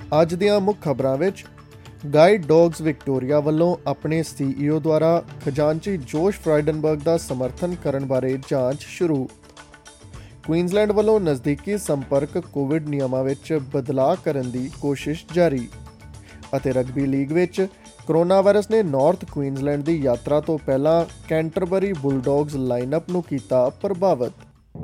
ਅੱਜ ਦੀਆਂ ਮੁੱਖ ਖਬਰਾਂ ਵਿੱਚ ਗਾਈਡ ਡੌਗਸ ਵਿਕਟੋਰੀਆ ਵੱਲੋਂ ਆਪਣੇ CEO ਦੁਆਰਾ ਖਜ਼ਾਨਚੀ ਜੋਸ਼ ਫਰਾਈਡਨਬਰਗ ਦਾ ਸਮਰਥਨ ਕਰਨ ਬਾਰੇ ਜਾਂਚ ਸ਼ੁਰੂ। ਕੁਈਨਜ਼ਲੈਂਡ ਵੱਲੋਂ ਨਜ਼ਦੀਕੀ ਸੰਪਰਕ ਕੋਵਿਡ ਨਿਯਮਾਂ ਵਿੱਚ ਬਦਲਾਅ ਕਰਨ ਦੀ ਕੋਸ਼ਿਸ਼ ਜਾਰੀ। ਅਤੇ ਰਗਬੀ ਲੀਗ ਵਿੱਚ ਕੋਰੋਨਾ ਵਾਇਰਸ ਨੇ ਨਾਰਥ ਕੁਈਨਜ਼ਲੈਂਡ ਦੀ ਯਾਤਰਾ ਤੋਂ ਪਹਿਲਾਂ ਕੈਂਟਰਬਰੀ ਬੁਲਡੌਗਸ ਲਾਈਨਅਪ ਨੂੰ ਕੀਤਾ ਪ੍ਰਭਾਵਿਤ।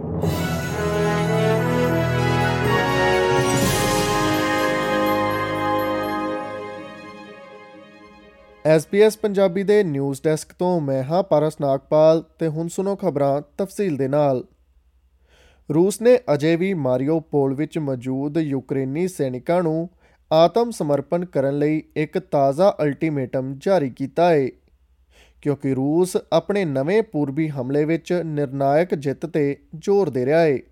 SBS ਪੰਜਾਬੀ ਦੇ ਨਿਊਜ਼ ਡੈਸਕ ਤੋਂ ਮੈਂ ਹਾਂ ਪਾਰਸ ਨਾਗਪਾਲ ਤੇ ਹੁਣ ਸੁਣੋ ਖਬਰਾਂ ਤਫਸੀਲ ਦੇ ਨਾਲ। ਰੂਸ ਨੇ ਅਜੇ ਵੀ ਮਾਰੀਓਪੋਲ ਵਿੱਚ ਮੌਜੂਦ ਯੂਕਰੇਨੀ ਸੈਨਿਕਾਂ ਨੂੰ ਆਤਮ ਸਮਰਪਣ ਕਰਨ ਲਈ ਇੱਕ ਤਾਜ਼ਾ ਅਲਟੀਮੇਟਮ ਜਾਰੀ ਕੀਤਾ ਹੈ, ਕਿਉਂਕਿ ਰੂਸ ਆਪਣੇ ਨਵੇਂ ਪੂਰਬੀ ਹਮਲੇ ਵਿੱਚ ਨਿਰਣਾਇਕ ਜਿੱਤ ਤੇ ਜ਼ੋਰ ਦੇ ਰਿਹਾ ਹੈ।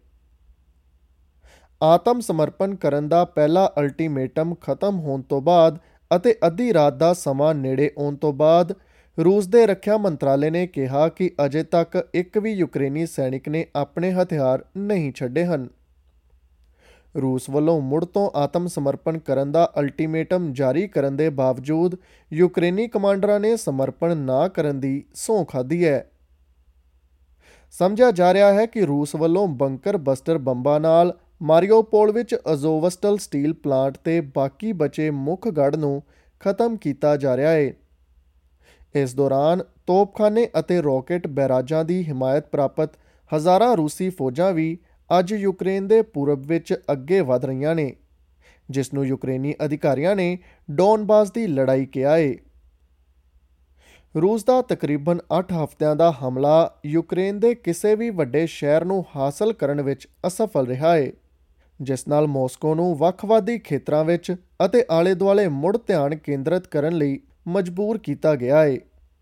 ਆਤਮ ਸਮਰਪਣ ਕਰਨ ਦਾ ਪਹਿਲਾ ਅਲਟੀਮੇਟਮ ਖਤਮ ਹੋਣ ਤੋਂ ਬਾਅਦ ਅਤੇ ਅੱਧੀ ਰਾਤ ਦਾ ਸਮਾਂ ਨੇੜੇ ਆਉਣ ਤੋਂ ਬਾਅਦ ਰੂਸ ਦੇ ਰੱਖਿਆ ਮੰਤਰਾਲੇ ਨੇ ਕਿਹਾ ਕਿ ਅਜੇ ਤੱਕ ਇੱਕ ਵੀ ਯੂਕਰੇਨੀ ਸੈਨਿਕ ਨੇ ਆਪਣੇ ਹਥਿਆਰ ਨਹੀਂ ਛੱਡੇ ਹਨ। ਰੂਸ ਵੱਲੋਂ ਮੁੜ ਤੋਂ ਆਤਮ ਸਮਰਪਣ ਕਰਨ ਦਾ ਅਲਟੀਮੇਟਮ ਜਾਰੀ ਕਰਨ ਦੇ ਬਾਵਜੂਦ ਯੂਕਰੇਨੀ ਕਮਾਂਡਰਾਂ ਨੇ ਸਮਰਪਣ ਨਾ ਕਰਨ ਦੀ ਸਹੁੰ ਖਾਧੀ ਹੈ। ਸਮਝਿਆ ਜਾ ਰਿਹਾ ਹੈ ਕਿ ਰੂਸ ਵੱਲੋਂ ਬੰਕਰ ਬਸਟਰ ਬੰਬਾਂ ਨਾਲ ਮਾਰੀਓਪੋਲ ਵਿੱਚ ਅਜ਼ੋਵਸਟਲ ਸਟੀਲ ਪਲਾਂਟ ਤੇ ਬਾਕੀ ਬਚੇ ਮੁੱਖ ਗੜ੍ਹ ਨੂੰ ਖਤਮ ਕੀਤਾ ਜਾ ਰਿਹਾ ਹੈ। ਇਸ ਦੌਰਾਨ ਤੋਪਖਾਨੇ ਅਤੇ ਰੌਕੇਟ ਬੈਰਾਜਾਂ ਦੀ ਹਿਮਾਇਤ ਪ੍ਰਾਪਤ ਹਜ਼ਾਰਾਂ ਰੂਸੀ ਫੌਜਾਂ ਵੀ ਅੱਜ ਯੂਕਰੇਨ ਦੇ ਪੂਰਬ ਵਿੱਚ ਅੱਗੇ ਵਧ ਰਹੀਆਂ ਨੇ, ਜਿਸ ਨੂੰ ਯੂਕਰੇਨੀ ਅਧਿਕਾਰੀਆਂ ਨੇ ਡੌਨਬਾਸ ਦੀ ਲੜਾਈ ਕਿਹਾ ਹੈ। ਰੂਸ ਦਾ ਤਕਰੀਬਨ 8 ਹਫ਼ਤਿਆਂ ਦਾ ਹਮਲਾ ਯੂਕਰੇਨ ਦੇ ਕਿਸੇ ਵੀ ਵੱਡੇ ਸ਼ਹਿਰ ਨੂੰ ਹਾਸਲ ਕਰਨ ਵਿੱਚ ਅਸਫਲ ਰਿਹਾ ਹੈ, ਜਿਸ ਨਾਲ ਮਾਸਕੋ ਨੂੰ ਵੱਖਵਾਦੀ ਖੇਤਰਾਂ ਵਿੱਚ ਅਤੇ ਆਲੇ ਦੁਆਲੇ ਮੁੜ ਧਿਆਨ ਕੇਂਦਰਿਤ ਕਰਨ ਲਈ ਮਜਬੂਰ ਕੀਤਾ ਗਿਆ ਹੈ।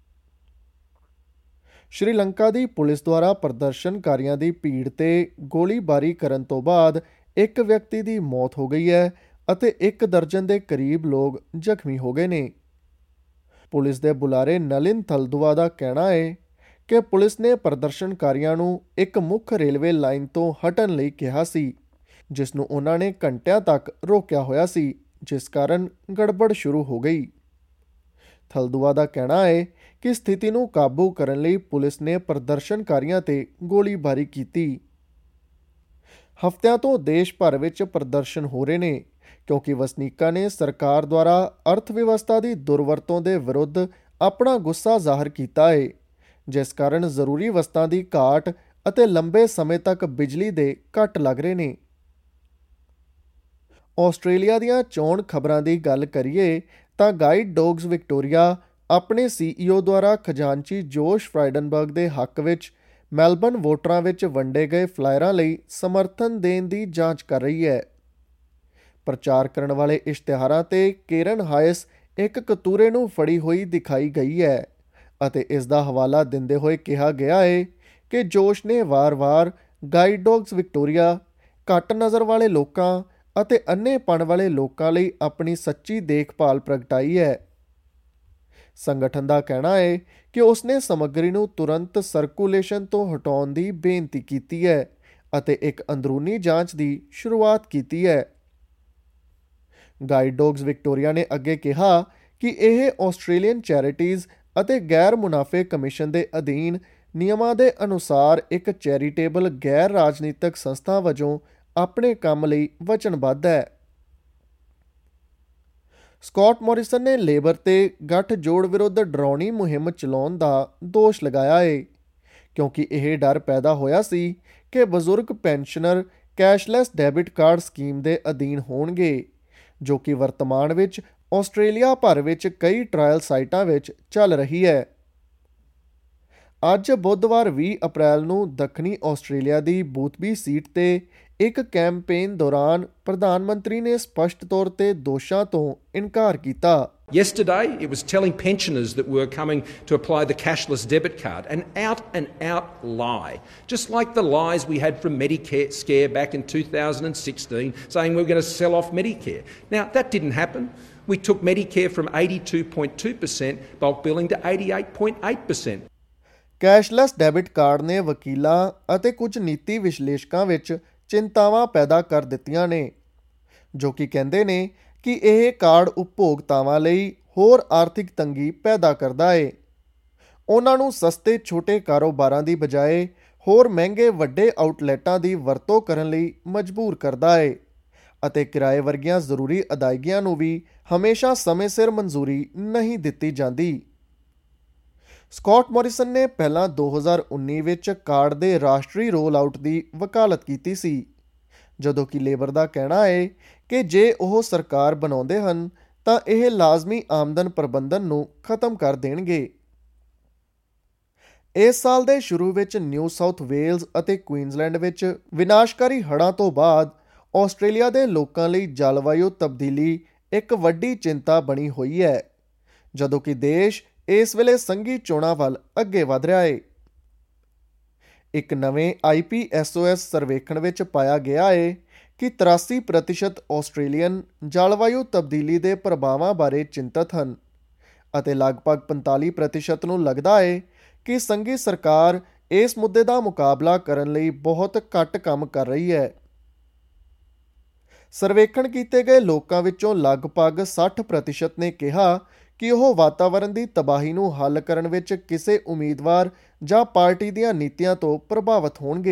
ਸ਼੍ਰੀਲੰਕਾ ਦੀ ਪੁਲਿਸ ਦੁਆਰਾ ਪ੍ਰਦਰਸ਼ਨਕਾਰੀਆਂ ਦੀ ਭੀੜ ਤੇ ਗੋਲੀਬਾਰੀ ਕਰਨ ਤੋਂ ਬਾਅਦ ਇੱਕ ਵਿਅਕਤੀ ਦੀ ਮੌਤ ਹੋ ਗਈ ਹੈ ਅਤੇ 1 ਦਰਜਨ ਦੇ ਕਰੀਬ ਲੋਕ ਜ਼ਖਮੀ ਹੋ ਗਏ ਨੇ। ਪੁਲਿਸ ਦੇ ਬੁਲਾਰੇ ਨਲਿਨ ਥਲਦੁਆ ਦਾ ਕਹਿਣਾ ਹੈ ਕਿ ਪੁਲਿਸ ਨੇ ਪ੍ਰਦਰਸ਼ਨਕਾਰੀਆਂ ਨੂੰ ਇੱਕ ਮੁੱਖ ਰੇਲਵੇ ਲਾਈਨ ਤੋਂ ਹਟਣ ਲਈ ਕਿਹਾ ਸੀ, ਜਿਸ ਨੂੰ ਉਹਨਾਂ ਨੇ ਘੰਟਿਆਂ ਤੱਕ ਰੋਕਿਆ ਹੋਇਆ ਸੀ, ਜਿਸ ਕਾਰਨ ਗੜਬੜ ਸ਼ੁਰੂ ਹੋ ਗਈ। ਥਲਦੁਆ ਦਾ ਕਹਿਣਾ ਹੈ ਕਿ ਸਥਿਤੀ ਨੂੰ ਕਾਬੂ ਕਰਨ ਲਈ ਪੁਲਿਸ ਨੇ ਪ੍ਰਦਰਸ਼ਨਕਾਰੀਆਂ ਤੇ ਗੋਲੀਬਾਰੀ ਕੀਤੀ। ਹਫ਼ਤਿਆਂ ਤੋਂ ਦੇਸ਼ ਭਰ ਵਿੱਚ ਪ੍ਰਦਰਸ਼ਨ ਹੋ ਰਹੇ ਨੇ, ਕਿਉਂਕਿ ਵਸਨੀਕਾਂ ਨੇ ਸਰਕਾਰ ਦੁਆਰਾ ਅਰਥ ਵਿਵਸਥਾ ਦੀ ਦੁਰਵਰਤੋਂ ਦੇ ਵਿਰੁੱਧ ਆਪਣਾ ਗੁੱਸਾ ਜ਼ਾਹਰ ਕੀਤਾ ਹੈ, ਜਿਸ ਕਾਰਨ ਜ਼ਰੂਰੀ ਵਸਤਾਂ ਦੀ ਘਾਟ ਅਤੇ ਲੰਬੇ ਸਮੇਂ ਤੱਕ ਬਿਜਲੀ ਦੇ ਕੱਟ ਲੱਗ ਰਹੇ ਨੇ। ਆਸਟ੍ਰੇਲੀਆ ਦੀਆਂ ਚੋਣ ਖਬਰਾਂ ਦੀ ਗੱਲ ਕਰੀਏ ਤਾਂ ਗਾਈਡ ਡੌਗਸ ਵਿਕਟੋਰੀਆ ਆਪਣੇ CEO ਦੁਆਰਾ ਖਜ਼ਾਨਚੀ ਜੋਸ਼ ਫਰਾਈਡਨਬਰਗ ਦੇ ਹੱਕ ਵਿੱਚ ਮੈਲਬਰਨ ਵੋਟਰਾਂ ਵਿੱਚ ਵੰਡੇ ਗਏ ਫਲਾਇਰਾਂ ਲਈ ਸਮਰਥਨ ਦੇਣ ਦੀ ਜਾਂਚ ਕਰ ਰਹੀ ਹੈ। ਪ੍ਰਚਾਰ ਕਰਨ ਵਾਲੇ ਇਸ਼ਤਿਹਾਰਾਂ ਤੇ ਕੇਰਨ ਹਾਇਸ ਇੱਕ ਕਤੂਰੇ ਨੂੰ ਫੜੀ ਹੋਈ ਦਿਖਾਈ ਗਈ ਹੈ ਅਤੇ ਇਸ ਦਾ ਹਵਾਲਾ ਦਿੰਦੇ ਹੋਏ ਕਿਹਾ ਗਿਆ ਹੈ ਕਿ ਜੋਸ਼ ਨੇ ਵਾਰ-ਵਾਰ ਗਾਈਡ ਡੌਗਸ ਵਿਕਟੋਰੀਆ, ਘੱਟ ਨਜ਼ਰ ਵਾਲੇ ਲੋਕਾਂ ਅਤੇ ਅੰਨ੍ਹੇਪਣ ਵਾਲੇ ਲੋਕਾਂ ਲਈ ਆਪਣੀ ਸੱਚੀ ਦੇਖਭਾਲ ਪ੍ਰਗਟਾਈ ਹੈ। ਸੰਗਠਨ ਦਾ ਕਹਿਣਾ ਹੈ ਕਿ ਉਸਨੇ ਸਮੱਗਰੀ ਨੂੰ ਤੁਰੰਤ ਸਰਕੂਲੇਸ਼ਨ ਤੋਂ ਹਟਾਉਣ ਦੀ ਬੇਨਤੀ ਕੀਤੀ ਹੈ ਅਤੇ ਇੱਕ ਅੰਦਰੂਨੀ ਜਾਂਚ ਦੀ ਸ਼ੁਰੂਆਤ ਕੀਤੀ ਹੈ। ਗਾਈਡ ਡੌਗਸ ਵਿਕਟੋਰੀਆ ਨੇ ਅੱਗੇ ਕਿਹਾ ਕਿ ਇਹ ਆਸਟ੍ਰੇਲੀਅਨ ਚੈਰਿਟੀਜ਼ ਅਤੇ ਗੈਰ ਮੁਨਾਫੇ ਕਮਿਸ਼ਨ ਦੇ ਅਧੀਨ ਨਿਯਮਾਂ ਦੇ ਅਨੁਸਾਰ ਇੱਕ ਚੈਰੀਟੇਬਲ ਗੈਰ ਰਾਜਨੀਤਿਕ ਸੰਸਥਾ ਵਜੋਂ ਆਪਣੇ ਕੰਮ ਲਈ ਵਚਨਬੱਧ ਹੈ। ਸਕਾਟ ਮੋਰਿਸਨ ਨੇ ਲੇਬਰ ਤੇ ਗੱਠਜੋੜ ਵਿਰੁੱਧ ਡਰਾਉਣੀ ਮੁਹਿੰਮ ਚਲਾਉਣ ਦਾ ਦੋਸ਼ ਲਗਾਇਆ ਹੈ, ਕਿਉਂਕਿ ਇਹ ਡਰ ਪੈਦਾ ਹੋਇਆ ਸੀ ਕਿ ਬਜ਼ੁਰਗ pensioner cashless debit card scheme ਦੇ ਅਧੀਨ ਹੋਣਗੇ, ਜੋ ਕਿ ਵਰਤਮਾਨ ਵਿੱਚ ਆਸਟ੍ਰੇਲੀਆ ਭਰ ਵਿੱਚ ਕਈ ਟਰਾਇਲ ਸਾਈਟਾਂ ਵਿੱਚ ਚੱਲ ਰਹੀ ਹੈ। ਅੱਜ ਬੁੱਧਵਾਰ 20 ਅਪ੍ਰੈਲ ਨੂੰ ਦੱਖਣੀ ਆਸਟ੍ਰੇਲੀਆ ਦੀ ਬੂਥਬੀ ਸੀਟ ਤੇ ਇੱਕ ਕੈਂਪੇਨ ਦੌਰਾਨ ਪ੍ਰਧਾਨ ਮੰਤਰੀ ਨੇ ਸਪਸ਼ਟ ਤੌਰ ਤੇ ਦੋਸ਼ਾਂ ਤੋਂ ਇਨਕਾਰ ਕੀਤਾ। Yesterday, it was telling pensioners that we were coming to apply the cashless debit card, an out-and-out lie, just like the lies we had from Medicare back in 2016, saying we were going to sell off Medicare. Now, that didn't happen. We took Medicare from 82.2% bulk billing to 88.8%. Cashless debit card ਨੇ ਵਕੀਲਾਂ ਅਤੇ ਕੁਝ ਨੀਤੀ ਵਿਸ਼ਲੇਸ਼ਕਾਂ ਵਿੱਚ ਚਿੰਤਾਵਾਂ ਪੈਦਾ ਕਰ ਦਿੱਤੀਆਂ ਨੇ, ਜੋ ਕਿ ਕਹਿੰਦੇ ਨੇ ਕਿ ਇਹ ਕਾਰਡ ਉਪਭੋਗਤਾਵਾਂ ਲਈ ਹੋਰ ਆਰਥਿਕ ਤੰਗੀ ਪੈਦਾ ਕਰਦਾ ਹੈ। ਉਹਨਾਂ ਨੂੰ ਸਸਤੇ ਛੋਟੇ ਕਾਰੋਬਾਰਾਂ ਦੀ ਬਜਾਏ ਹੋਰ ਮਹਿੰਗੇ ਵੱਡੇ ਆਊਟਲੈਟਾਂ ਦੀ ਵਰਤੋਂ ਕਰਨ ਲਈ ਮਜਬੂਰ ਕਰਦਾ ਹੈ ਅਤੇ ਕਿਰਾਏ ਵਰਗੀਆਂ ਜ਼ਰੂਰੀ ਅਦਾਇਗੀਆਂ ਨੂੰ ਵੀ ਹਮੇਸ਼ਾ ਸਮੇਂ ਸਿਰ ਮਨਜ਼ੂਰੀ ਨਹੀਂ ਦਿੱਤੀ ਜਾਂਦੀ। ਸਕਾਟ ਮੋਰਿਸਨ ਨੇ ਪਹਿਲਾਂ 2019 ਵਿੱਚ ਕਾਰਡ ਦੇ ਰਾਸ਼ਟਰੀ ਰੋਲ ਆਊਟ ਦੀ ਵਕਾਲਤ ਕੀਤੀ ਸੀ, ਜਦੋਂ ਕਿ ਲੇਬਰ ਦਾ ਕਹਿਣਾ ਹੈ ਕਿ ਜੇ ਉਹ ਸਰਕਾਰ ਬਣਾਉਂਦੇ ਹਨ ਤਾਂ ਇਹ ਲਾਜ਼ਮੀ ਆਮਦਨ ਪ੍ਰਬੰਧਨ ਨੂੰ ਖਤਮ ਕਰ ਦੇਣਗੇ। ਇਸ ਸਾਲ ਦੇ ਸ਼ੁਰੂ ਵਿੱਚ ਨਿਊ ਸਾਊਥ ਵੇਲਜ਼ ਅਤੇ ਕੁਈਨਜ਼ਲੈਂਡ ਵਿੱਚ ਵਿਨਾਸ਼ਕਾਰੀ ਹੜ੍ਹਾਂ ਤੋਂ ਬਾਅਦ ਆਸਟ੍ਰੇਲੀਆ ਦੇ ਲੋਕਾਂ ਲਈ ਜਲਵਾਯੂ ਤਬਦੀਲੀ ਇੱਕ ਵੱਡੀ ਚਿੰਤਾ ਬਣੀ ਹੋਈ ਹੈ, ਜਦੋਂ ਕਿ ਦੇਸ਼ ਇਸ ਵੇਲੇ ਸੰਘੀ ਚੋਣਾਂ ਵੱਲ ਅੱਗੇ ਵਧ ਰਿਹਾ ਹੈ। ਇੱਕ ਨਵੇਂ IPSOS ਸਰਵੇਖਣ ਵਿੱਚ ਪਾਇਆ ਗਿਆ ਹੈ ਕਿ 83% ਆਸਟ੍ਰੇਲੀਅਨ ਜਲਵਾਯੂ ਤਬਦੀਲੀ ਦੇ ਪ੍ਰਭਾਵਾਂ ਬਾਰੇ ਚਿੰਤਤ ਹਨ ਅਤੇ ਲਗਭਗ 45% ਨੂੰ ਲੱਗਦਾ ਹੈ ਕਿ ਸੰਘੀ ਸਰਕਾਰ ਇਸ ਮੁੱਦੇ ਦਾ ਮੁਕਾਬਲਾ ਕਰਨ ਲਈ ਬਹੁਤ ਘੱਟ ਕੰਮ ਕਰ ਰਹੀ ਹੈ। ਸਰਵੇਖਣ ਕੀਤੇ ਗਏ ਲੋਕਾਂ ਵਿੱਚੋਂ ਲਗਭਗ 60% ਨੇ ਕਿਹਾ ਕਿ ਉਹ ਵਾਤਾਵਰਣ ਦੀ ਤਬਾਹੀ ਨੂੰ ਹੱਲ ਕਰਨ ਵਿੱਚ ਕਿਸੇ ਉਮੀਦਵਾਰ ਜਾਂ ਪਾਰਟੀ ਦੀਆਂ ਨੀਤੀਆਂ ਤੋਂ ਪ੍ਰਭਾਵਿਤ ਹੋਣਗੇ।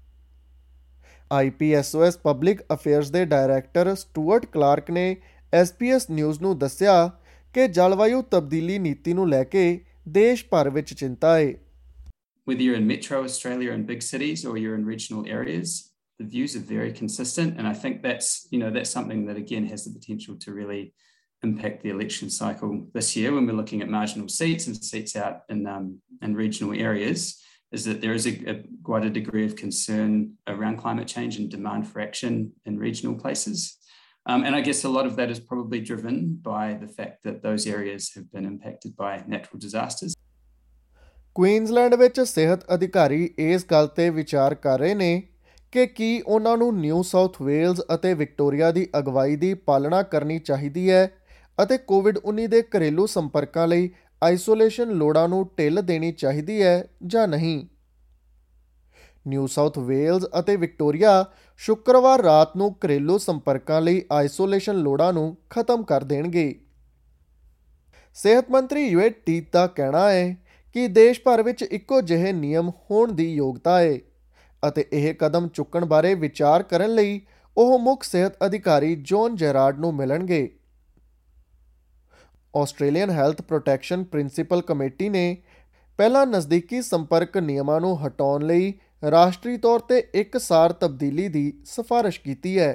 IPSOS ਪਬਲਿਕ ਅਫੇਅਰਸ ਦੇ ਡਾਇਰੈਕਟਰ ਸਟੂਅਰਟ ਕਲਾਰਕ ਨੇ SBS ਨਿਊਜ਼ ਨੂੰ ਦੱਸਿਆ ਕਿ ਜਲਵਾਯੂ ਤਬਦੀਲੀ ਨੀਤੀ ਨੂੰ ਲੈ ਕੇ ਦੇਸ਼ ਭਰ ਵਿੱਚ ਚਿੰਤਾ ਹੈ। Whether you're in metro Australia and big cities or you're in regional areas, the views are very consistent, and I think that's something that again has the potential to really impact the election cycle this year when we're looking at marginal seats and seats out in regional areas, is that there is quite a degree of concern around climate change and demand for action in regional places. And I guess a lot of that is probably driven by the fact that those areas have been impacted by natural disasters. Queensland ਵਿੱਚ ਸਿਹਤ ਅਧਿਕਾਰੀ ਇਸ ਗੱਲ 'ਤੇ ਵਿਚਾਰ ਕਰ ਰਹੇ ਨੇ ਕਿ ਕੀ ਉਹਨਾਂ ਨੂੰ ਨਿਊ ਸਾਊਥ ਵੇਲਜ਼ ਅਤੇ ਵਿਕਟੋਰੀਆ ਦੀ ਅਗਵਾਈ ਦੀ ਪਾਲਣਾ ਕਰਨੀ ਚਾਹੀਦੀ ਹੈ ਅਤੇ COVID-19 ਦੇ ਘਰੇਲੂ ਸੰਪਰਕਾਂ ਲਈ ਆਈਸੋਲੇਸ਼ਨ ਲੋੜਾਂ ਨੂੰ ਢਿੱਲ ਦੇਣੀ ਚਾਹੀਦੀ ਹੈ ਜਾਂ ਨਹੀਂ। ਨਿਊ ਸਾਊਥ ਵੇਲਜ਼ ਅਤੇ ਵਿਕਟੋਰੀਆ ਸ਼ੁੱਕਰਵਾਰ ਰਾਤ ਨੂੰ ਘਰੇਲੂ ਸੰਪਰਕਾਂ ਲਈ ਆਈਸੋਲੇਸ਼ਨ ਲੋੜਾਂ ਨੂੰ ਖਤਮ ਕਰ ਦੇਣਗੇ। ਸਿਹਤ ਮੰਤਰੀ ਯੂਏਟ ਟੀਤ ਦਾ ਕਹਿਣਾ ਹੈ ਕਿ ਦੇਸ਼ ਭਰ ਵਿੱਚ ਇੱਕੋ ਜਿਹੇ ਨਿਯਮ ਹੋਣ ਦੀ ਯੋਗਤਾ ਹੈ ਅਤੇ ਇਹ ਕਦਮ ਚੁੱਕਣ ਬਾਰੇ ਵਿਚਾਰ ਕਰਨ ਲਈ ਉਹ ਮੁੱਖ ਸਿਹਤ ਅਧਿਕਾਰੀ ਜੌਨ ਜੈਰਾਰਡ ਨੂੰ ਮਿਲਣਗੇ। Australian health protection principal committee ਨੇ ਪਹਿਲਾਂ ਨਜ਼ਦੀਕੀ ਸੰਪਰਕ ਨਿਯਮਾਂ ਨੂੰ ਹਟਾਉਣ ਲਈ ਰਾਸ਼ਟਰੀ ਤੌਰ 'ਤੇ ਇੱਕਸਾਰ ਤਬਦੀਲੀ ਦੀ ਸਿਫਾਰਸ਼ ਕੀਤੀ ਹੈ।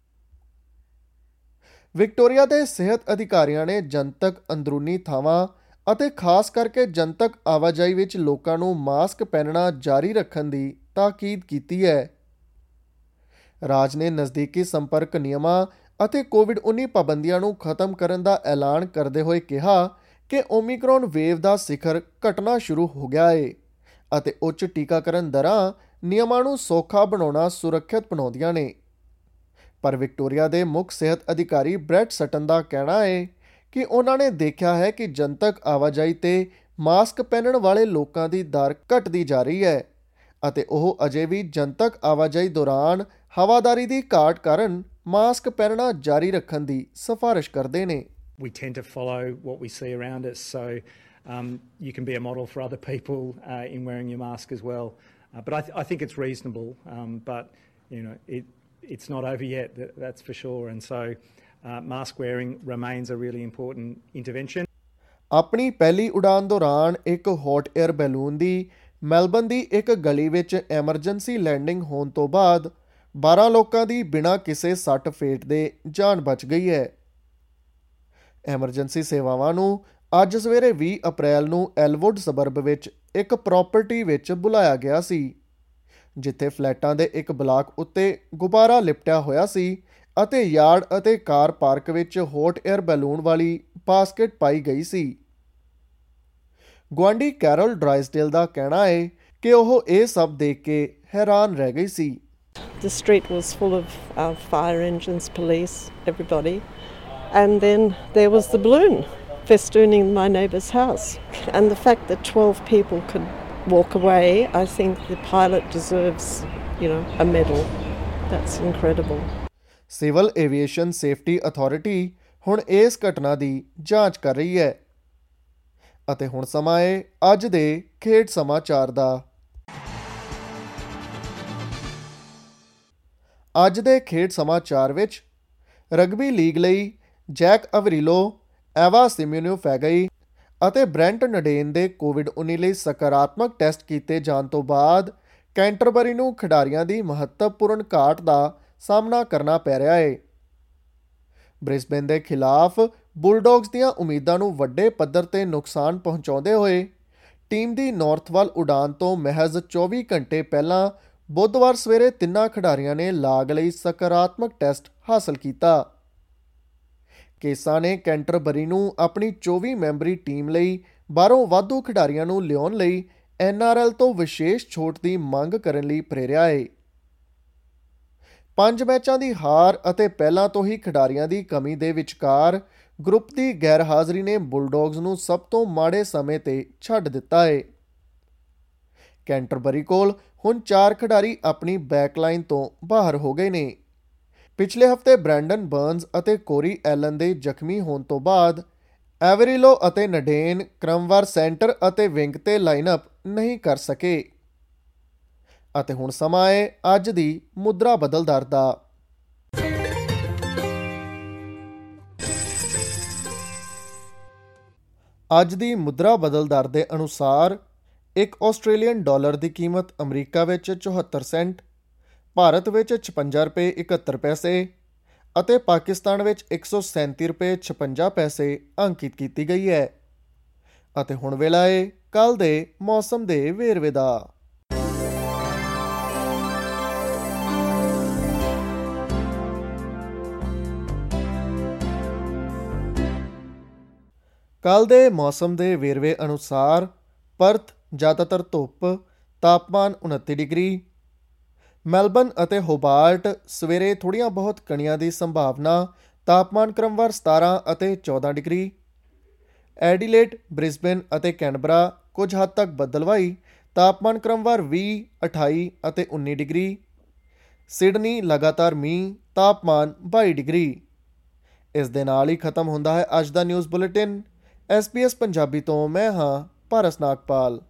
ਵਿਕਟੋਰੀਆ ਦੇ ਸਿਹਤ ਅਧਿਕਾਰੀਆਂ ਨੇ ਜਨਤਕ ਅੰਦਰੂਨੀ ਥਾਵਾਂ ਅਤੇ ਖਾਸ ਕਰਕੇ ਜਨਤਕ ਆਵਾਜਾਈ ਵਿੱਚ ਲੋਕਾਂ ਨੂੰ ਮਾਸਕ ਪਹਿਨਣਾ ਜਾਰੀ ਰੱਖਣ ਦੀ ਤਾਕੀਦ ਕੀਤੀ ਹੈ। ਰਾਜ ਨੇ ਨਜ਼ਦੀਕੀ ਸੰਪਰਕ ਨਿਯਮਾਂ ਅਤੇ COVID-19 ਪਾਬੰਦੀਆਂ ਨੂੰ ਖਤਮ ਕਰਨ ਦਾ ਐਲਾਨ ਕਰਦੇ ਹੋਏ ਕਿਹਾ ਕਿ ਓਮਿਕਰੋਨ ਵੇਵ ਦਾ ਸਿਖਰ ਘਟਣਾ ਸ਼ੁਰੂ ਹੋ ਗਿਆ ਹੈ ਅਤੇ ਉੱਚ ਟੀਕਾਕਰਨ ਦਰਾਂ ਨਿਯਮਾਂ ਨੂੰ ਸੌਖਾ ਬਣਾਉਣਾ ਸੁਰੱਖਿਅਤ ਬਣਾਉਂਦੀਆਂ ਨੇ। ਪਰ ਵਿਕਟੋਰੀਆ ਦੇ ਮੁੱਖ ਸਿਹਤ ਅਧਿਕਾਰੀ ਬ੍ਰੈਟ ਸਟਨ ਦਾ ਕਹਿਣਾ ਹੈ ਕਿ ਉਹਨਾਂ ਨੇ ਦੇਖਿਆ ਹੈ ਕਿ ਜਨਤਕ ਆਵਾਜਾਈ 'ਤੇ ਮਾਸਕ ਪਹਿਨਣ ਵਾਲੇ ਲੋਕਾਂ ਦੀ ਦਰ ਘਟਦੀ ਜਾ ਰਹੀ ਹੈ ਅਤੇ ਉਹ ਅਜੇ ਵੀ ਜਨਤਕ ਆਵਾਜਾਈ ਦੌਰਾਨ ਹਵਾਦਾਰੀ ਦੀ ਘਾਟ ਕਾਰਨ ਮਾਸਕ ਪਹਿਨਣਾ ਜਾਰੀ ਰੱਖਣ ਦੀ ਸਿਫਾਰਸ਼ ਕਰਦੇ ਨੇ। We tend to follow what we see around us, so you can be a model for other people in wearing your mask as well. But I think it's reasonable, but it's not over yet, that's for sure. And so mask wearing remains a really important intervention. ਆਪਣੀ ਪਹਿਲੀ ਉਡਾਨ ਦੌਰਾਨ ਇੱਕ hot air balloon ਦੀ Melbourne ਦੀ ਇੱਕ ਗਲੀ ਵਿੱਚ ਐਮਰਜੈਂਸੀ ਲੈਂਡਿੰਗ ਹੋਣ ਤੋਂ ਬਾਅਦ 12 ਲੋਕਾਂ ਦੀ ਬਿਨਾਂ ਕਿਸੇ ਸੱਟ ਫੇਟ ਦੇ ਜਾਨ ਬਚ ਗਈ ਹੈ। ਐਮਰਜੈਂਸੀ ਸੇਵਾਵਾਂ ਨੂੰ ਅੱਜ ਸਵੇਰੇ 20 ਅਪ੍ਰੈਲ ਨੂੰ ਐਲਵੁੱਡ ਸਬਰਬ ਵਿੱਚ ਇੱਕ ਪ੍ਰਾਪਰਟੀ ਵਿੱਚ ਬੁਲਾਇਆ ਗਿਆ ਸੀ, ਜਿੱਥੇ ਫਲੈਟਾਂ ਦੇ ਇੱਕ ਬਲਾਕ ਉੱਤੇ ਗੁਬਾਰਾ ਲਿਪਟਿਆ ਹੋਇਆ ਸੀ ਅਤੇ ਯਾਰਡ ਅਤੇ ਕਾਰ ਪਾਰਕ ਵਿੱਚ ਹੌਟ 에ਅਰ ਬੈਲੂਨ ਵਾਲੀ ਬਾਸਕਟ ਪਾਈ ਗਈ ਸੀ। ਗੁਆਂਢੀ ਕੈਰਲ ਡਰਾਈਸਡੇਲ ਦਾ ਕਹਿਣਾ ਹੈ ਕਿ ਉਹ ਇਹ ਸਭ ਦੇਖ ਕੇ ਹੈਰਾਨ ਰਹਿ ਗਈ ਸੀ। The street was full of fire engines, police, everybody. And then there was the balloon festooning my neighbour's house. And the fact that 12 people could walk away, I think the pilot deserves, a medal. That's incredible. Civil aviation safety authority ਹੁਣ ਇਸ ਘਟਨਾ ਦੀ ਜਾਂਚ ਕਰ ਰਹੀ ਹੈ। ਅਤੇ ਹੁਣ ਸਮਾਂ ਹੈ ਅੱਜ ਦੇ ਖੇਡ ਸਮਾਚਾਰ ਦਾ। ਅੱਜ ਦੇ ਖੇਡ ਸਮਾਚਾਰ ਵਿੱਚ ਰਗਬੀ ਲੀਗ ਲਈ Jake Averillo, Ava Seumanufagai ਅਤੇ ਬ੍ਰੈਂਟ ਨਡੇਨ ਦੇ ਕੋਵਿਡ-19 ਲਈ ਸਕਾਰਾਤਮਕ ਟੈਸਟ ਕੀਤੇ ਜਾਣ ਤੋਂ ਬਾਅਦ ਕੈਂਟਰਬਰੀ ਨੂੰ ਖਿਡਾਰੀਆਂ ਦੀ ਮਹੱਤਵਪੂਰਨ ਘਾਟ ਦਾ ਸਾਹਮਣਾ ਕਰਨਾ ਪੈ ਰਿਹਾ ਹੈ। ਬ੍ਰਿਸਬੇਨ ਦੇ ਖਿਲਾਫ ਬੁਲਡੌਗਸ ਦੀਆਂ ਉਮੀਦਾਂ ਨੂੰ ਵੱਡੇ ਪੱਧਰ 'ਤੇ ਨੁਕਸਾਨ ਪਹੁੰਚਾਉਂਦੇ ਹੋਏ ਟੀਮ ਦੀ ਨਾਰਥ ਵੱਲ ਉਡਾਣ ਤੋਂ ਮਹਿਜ਼ 24 ਘੰਟੇ ਪਹਿਲਾਂ ਬੁੱਧਵਾਰ ਸਵੇਰੇ ਤਿੰਨਾਂ ਖਿਡਾਰੀਆਂ ਨੇ ਲਾਗ ਲਈ ਸਕਾਰਾਤਮਕ ਟੈਸਟ ਹਾਸਲ ਕੀਤਾ। ਕੇਸਾਂ ਨੇ ਕੈਂਟਰਬਰੀ ਨੂੰ ਆਪਣੀ 24 ਮੈਂਬਰੀ ਟੀਮ ਲਈ ਬਾਹਰੋਂ ਵਾਧੂ ਖਿਡਾਰੀਆਂ ਨੂੰ ਲਿਆਉਣ ਲਈ NRL ਤੋਂ ਵਿਸ਼ੇਸ਼ ਛੋਟ ਦੀ ਮੰਗ ਕਰਨ ਲਈ ਪ੍ਰੇਰਿਆ ਹੈ। 5 ਮੈਚਾਂ ਦੀ ਹਾਰ ਅਤੇ ਪਹਿਲਾਂ ਤੋਂ ਹੀ ਖਿਡਾਰੀਆਂ ਦੀ ਕਮੀ ਦੇ ਵਿਚਕਾਰ ਗਰੁੱਪ ਦੀ ਗੈਰਹਾਜ਼ਰੀ ਨੇ ਬੁਲਡੌਗਸ ਨੂੰ ਸਭ ਤੋਂ ਮਾੜੇ ਸਮੇਂ 'ਤੇ ਛੱਡ ਦਿੱਤਾ ਹੈ। ਕੈਂਟਰਬਰੀ ਕੋਲ ਹੁਣ 4 ਖਿਡਾਰੀ ਆਪਣੀ ਬੈਕਲਾਈਨ ਤੋਂ ਬਾਹਰ ਹੋ ਗਏ ਨੇ। ਪਿਛਲੇ ਹਫ਼ਤੇ ਬ੍ਰੈਂਡਨ ਬਰਨਸ ਅਤੇ ਕੋਰੀ ਐਲਨ ਦੇ ਜ਼ਖਮੀ ਹੋਣ ਤੋਂ ਬਾਅਦ ਐਵਰੀਲੋ ਅਤੇ ਨਡੇਨ ਕ੍ਰਮਵਾਰ ਸੈਂਟਰ ਅਤੇ ਵਿੰਗ 'ਤੇ ਲਾਈਨਅਪ ਨਹੀਂ ਕਰ ਸਕੇ। ਅਤੇ ਹੁਣ ਸਮਾਂ ਹੈ ਅੱਜ ਦੀ ਮੁਦਰਾ ਬਦਲ ਦਰ ਦਾ। ਅੱਜ ਦੀ ਮੁਦਰਾ ਬਦਲ ਦਰ ਦੇ ਅਨੁਸਾਰ ਇੱਕ ਆਸਟ੍ਰੇਲੀਅਨ ਡਾਲਰ ਦੀ ਕੀਮਤ ਅਮਰੀਕਾ ਵਿੱਚ 74 ਸੈਂਟ, ਭਾਰਤ ਵਿੱਚ 56 ਰੁਪਏ 71 ਪੈਸੇ ਅਤੇ ਪਾਕਿਸਤਾਨ ਵਿੱਚ 137 ਰੁਪਏ 56 ਪੈਸੇ ਅੰਕਿਤ ਕੀਤੀ ਗਈ ਹੈ। ਅਤੇ ਹੁਣ ਵੇਲਾ ਹੈ ਕੱਲ੍ਹ ਦੇ ਮੌਸਮ ਦੇ ਵੇਰਵੇ ਦਾ। ਕੱਲ੍ਹ ਦੇ ਮੌਸਮ ਦੇ ਵੇਰਵੇ ਅਨੁਸਾਰ ਪਰਥ ਜ਼ਿਆਦਾਤਰ ਧੁੱਪ, ਤਾਪਮਾਨ 29 ਡਿਗਰੀ। ਮੈਲਬਨ ਅਤੇ ਹੋਬਾਰਟ ਸਵੇਰੇ ਥੋੜ੍ਹੀਆਂ ਬਹੁਤ ਕਣੀਆਂ ਦੀ ਸੰਭਾਵਨਾ, ਤਾਪਮਾਨ ਕ੍ਰਮਵਾਰ 17 ਅਤੇ 14 ਡਿਗਰੀ। ਐਡੀਲੇਡ, ਬ੍ਰਿਸਬੇਨ ਅਤੇ ਕੈਨਬਰਾ ਕੁਝ ਹੱਦ ਤੱਕ ਬੱਦਲਵਾਈ, ਤਾਪਮਾਨ ਕ੍ਰਮਵਾਰ 20, 28 ਅਤੇ 19 ਡਿਗਰੀ। ਸਿਡਨੀ ਲਗਾਤਾਰ ਮੀਂਹ, ਤਾਪਮਾਨ 22 ਡਿਗਰੀ। ਇਸ ਦੇ ਨਾਲ ਹੀ ਖਤਮ ਹੁੰਦਾ ਹੈ ਅੱਜ ਦਾ ਨਿਊਜ਼ ਬੁਲੇਟਿਨ। SBS ਪੰਜਾਬੀ ਤੋਂ ਮੈਂ ਹਾਂ ਪਾਰਸ ਨਾਗਪਾਲ।